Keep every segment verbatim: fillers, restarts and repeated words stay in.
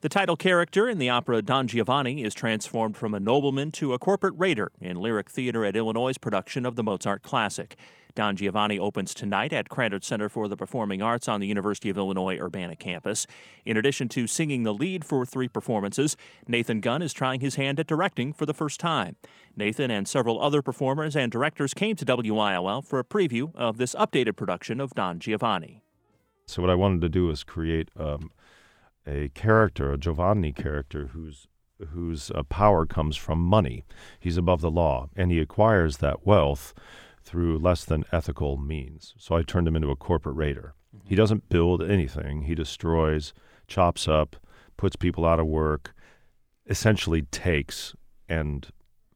The title character in the opera Don Giovanni is transformed from a nobleman to a corporate raider in Lyric Theater at Illinois' production of the Mozart classic. Don Giovanni opens tonight at Krannert Center for the Performing Arts on the University of Illinois Urbana campus. In addition to singing the lead for three performances, Nathan Gunn is trying his hand at directing for the first time. Nathan and several other performers and directors came to W I L L for a preview of this updated production of Don Giovanni. So what I wanted to do is create um, a character, a Giovanni character, whose whose uh, power comes from money. He's above the law, and he acquires that wealth through less than ethical means. So I turned him into a corporate raider. Mm-hmm. He doesn't build anything. He destroys, chops up, puts people out of work, essentially takes and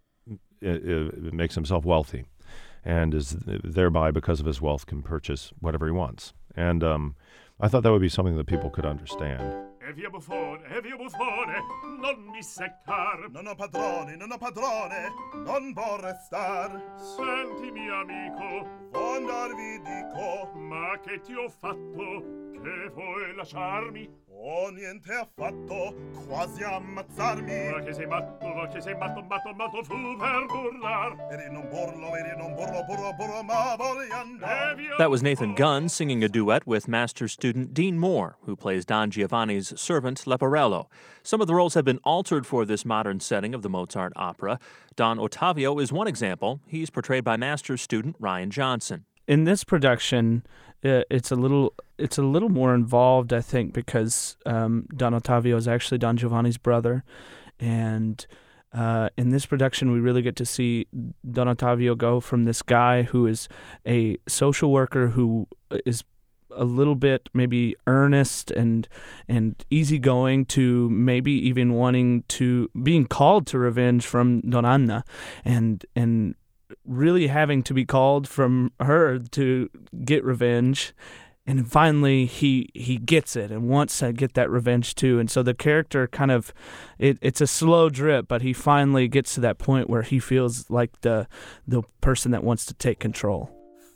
it, it makes himself wealthy, and is thereby, because of his wealth, can purchase whatever he wants. And um, I thought that would be something that people could understand. E via buffone, e via buffone, non mi seccar. Non ho padrone, non ho padrone, non può restar. Senti, mio amico, vuoi andar vi dico, ma che ti ho fatto, che vuoi lasciarmi? Oh, niente affatto, quasi ammazzarmi. Ma che sei matto, ma che sei matto, matto, matto, fu per burlar. Eri non burlo, eri non burlo, burlo, burlo, ma voglio andare. That was Nathan Gunn singing a duet with master student Dean Moore, who plays Don Giovanni's servant Leporello. Some of the roles have been altered for this modern setting of the Mozart opera. Don Ottavio is one example. He's portrayed by master student Ryan Johnson. In this production, uh, it's a little it's a little more involved, I think, because um, Don Ottavio is actually Don Giovanni's brother, and uh, in this production, we really get to see Don Ottavio go from this guy who is a social worker who is a little bit maybe earnest and and easygoing to maybe even wanting to being called to revenge from Donna Anna, and and really having to be called from her to get revenge. And finally, he he gets it and wants to get that revenge too. And so the character kind of, it, it's a slow drip, but he finally gets to that point where he feels like the the person that wants to take control.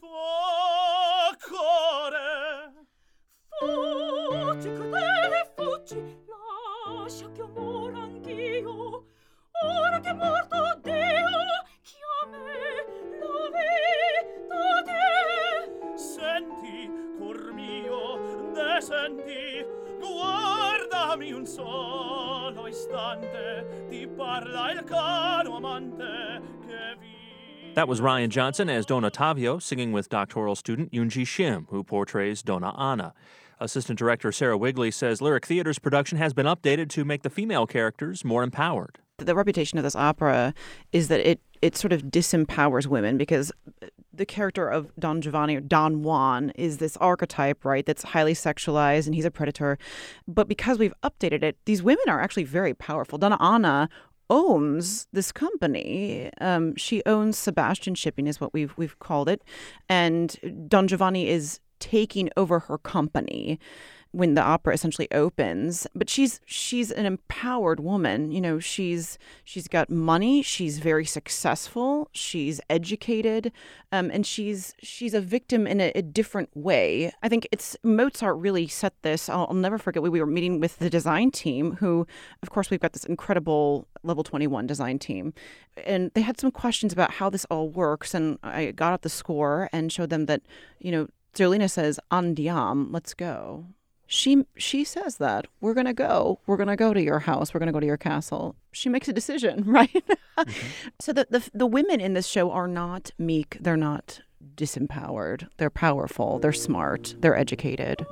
Senti, guardami un solo istante, ti parla il caro amante che vi... That was Ryan Johnson as Don Ottavio, singing with doctoral student Yoonji Shim, who portrays Donna Anna. Assistant director Sarah Wigley says Lyric Theater's production has been updated to make the female characters more empowered. The reputation of this opera is that it, it sort of disempowers women, because the character of Don Giovanni, or Don Juan, is this archetype, right, that's highly sexualized, and he's a predator. But because we've updated it, these women are actually very powerful. Donna Anna owns this company. Um, she owns Sebastian Shipping, is what we've we've called it. And Don Giovanni is taking over her company when the opera essentially opens. But she's she's an empowered woman. You know, she's she's got money, she's very successful, she's educated, um, and she's she's a victim in a, a different way. I think it's Mozart really set this. I'll, I'll never forget, we, we were meeting with the design team, who, of course, we've got this incredible Level twenty-one design team. And they had some questions about how this all works, and I got out the score and showed them that, you know, Zerlina says, andiam, let's go. She she says that we're gonna go, we're gonna go to your house, we're gonna go to your castle. She makes a decision, right? Mm-hmm. So the, the the women in this show are not meek, they're not disempowered, they're powerful, they're smart, they're educated.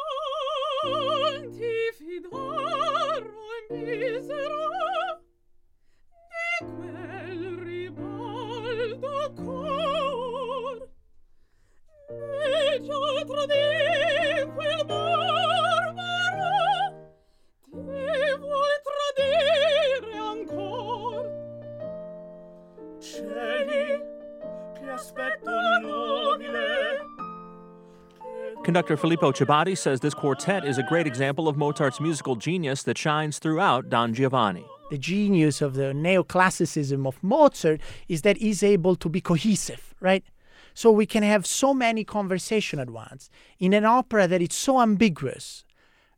Conductor Filippo Ciabatti says this quartet is a great example of Mozart's musical genius that shines throughout Don Giovanni. The genius of the neoclassicism of Mozart is that he's able to be cohesive, right? So we can have so many conversations at once in an opera that is so ambiguous.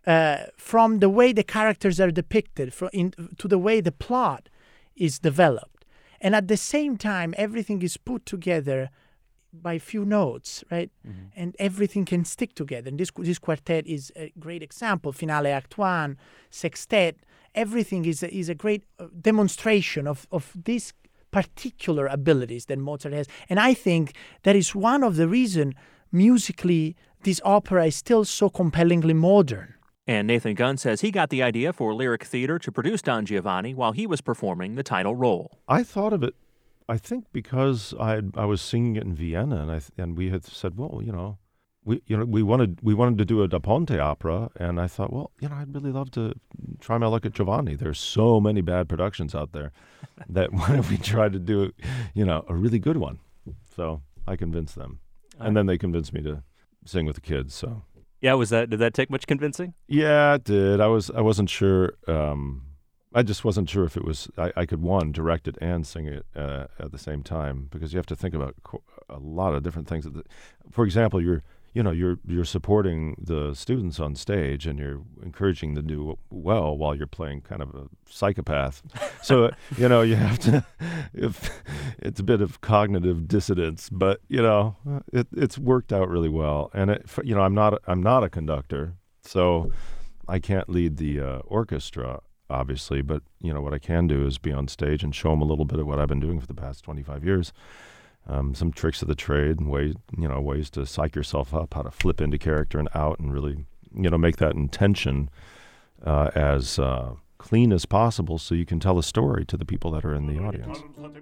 uh, from the way the characters are depicted, from in, to the way the plot is developed. And at the same time, everything is put together by few notes, right? Mm-hmm. And everything can stick together. And this this quartet is a great example. Finale Act One, Sextet, everything is a, is a great uh, demonstration of, of these particular abilities that Mozart has. And I think that is one of the reasons musically this opera is still so compellingly modern. And Nathan Gunn says he got the idea for Lyric Theater to produce Don Giovanni while he was performing the title role. I thought of it, I think, because I had, I was singing it in Vienna, and I and we had said, well, you know, we you know we wanted we wanted to do a Da Ponte opera, and I thought, well, you know, I'd really love to try my luck at Giovanni. There's so many bad productions out there that why don't we try to do, you know, a really good one? So I convinced them, All and right. then they convinced me to sing with the kids. So yeah, was that did that take much convincing? Yeah, it did. I was I wasn't sure. Um, I just wasn't sure if it was I, I could one direct it and sing it uh, at the same time, because you have to think about co- a lot of different things. For example, you're you know you're you're supporting the students on stage and you're encouraging them to do well while you're playing kind of a psychopath. So you know you have to. If it's a bit of cognitive dissonance, but you know it, it's worked out really well. And it, you know I'm not I'm not a conductor, so I can't lead the uh, orchestra, obviously, but you know what I can do is be on stage and show them a little bit of what I've been doing for the past twenty-five years, um, some tricks of the trade and ways, you know, ways to psych yourself up, how to flip into character and out, and really, you know, make that intention uh, as uh, clean as possible, so you can tell a story to the people that are in the audience.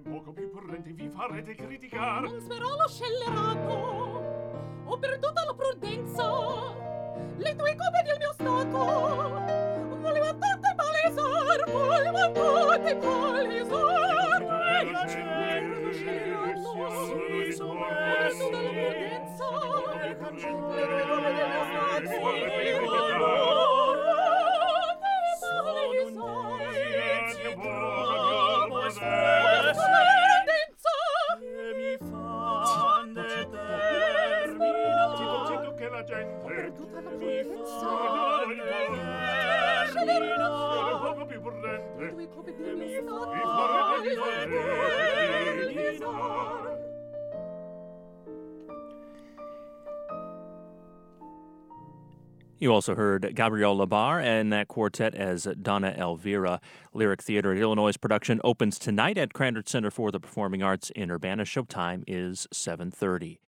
Le tue coppe del mio stato voleva tutte palesar, voleva tutte palesar. E la gente si sommesso dalla prudenza, le tue coppe del mio stato voleva tutte palesar. Prudenza che mi fa determinare che la gente You also heard Gabrielle Labar and that quartet as Donna Elvira. Lyric Theater at Illinois production opens tonight at Krannert Center for the Performing Arts in Urbana. Showtime is seven thirty.